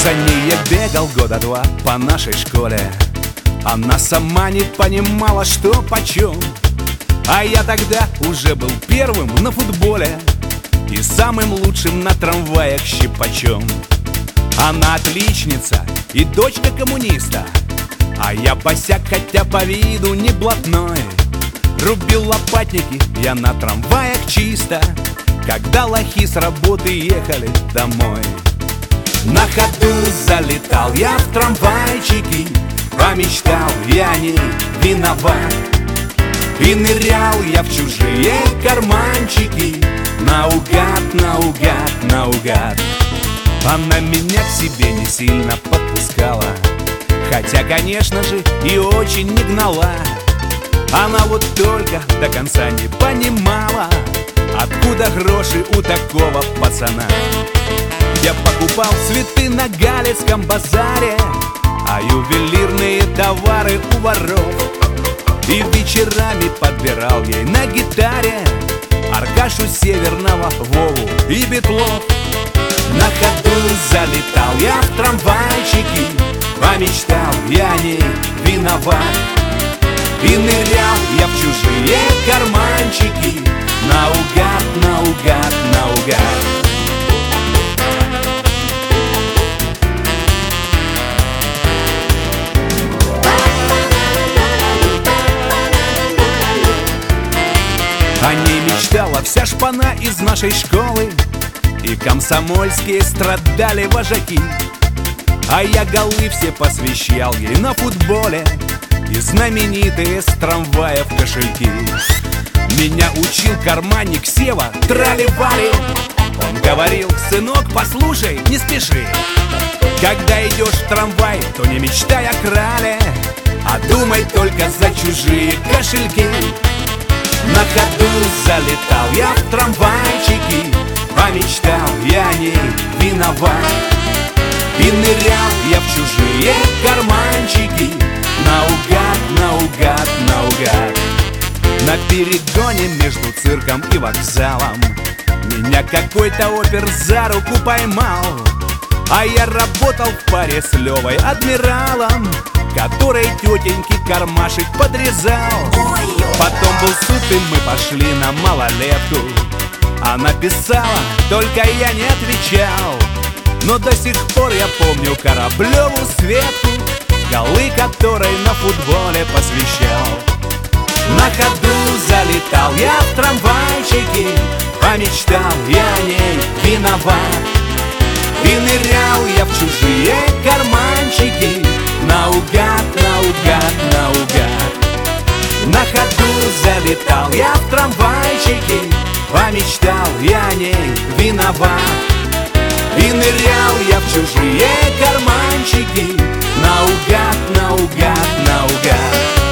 За ней я бегал года два по нашей школе. Она сама не понимала, что почем. А я тогда уже был первым на футболе и самым лучшим на трамваях щипачом. Она отличница и дочка коммуниста, а я босяк, хотя по виду не блатной. Рубил лопатники я на трамваях чисто, когда лохи с работы ехали домой. На ходу залетал я в трамвайчики, помечтал я о ней виноват. И нырял я в чужие карманчики, наугад, наугад, наугад. Она меня к себе не сильно подпускала, хотя, конечно же, и очень не гнала. Она вот только до конца не понимала, откуда гроши у такого пацана. Я покупал цветы на Галицком базаре, а ювелирные товары у воров. И вечерами подбирал ей на гитаре Аркашу Северного, Вову и Бетлов. На ходу залетал я в трамвайчики, помечтал я о ней виноват. И нырял я в чужие карманчики, наугад, наугад, наугад. О ней мечтала вся шпана из нашей школы, и комсомольские страдали вожаки. А я голы все посвящал ей на футболе и знаменитые с трамваев кошельки. Меня учил карманник Сева Трали-Вали. Он говорил: сынок, послушай, не спеши. Когда идешь в трамвай, то не мечтай о крале, а думай только за чужие кошельки. На ходу залетал я в трамвайчики, помечтал я о ней виноват. И нырял я в чужие карманчики, наугад, наугад, наугад. На перегоне между цирком и вокзалом меня какой-то опер за руку поймал. А я работал в паре с Левой адмиралом, который тетеньки кармашек подрезал. Потом был суд, и мы пошли на малолетку. Она писала, только я не отвечал. Но до сих пор я помню Кораблеву Светку, голы которой на футболе посвящал. На ходу залетал я в трамвайчики, помечтал я о ней виноват. И нырял я в чужие карманчики, наугад, наугад, наугад. На ходу залетал я в трамвайчики, помечтал я о ней виноват. И нырял я в чужие карманчики, наугад, наугад, наугад.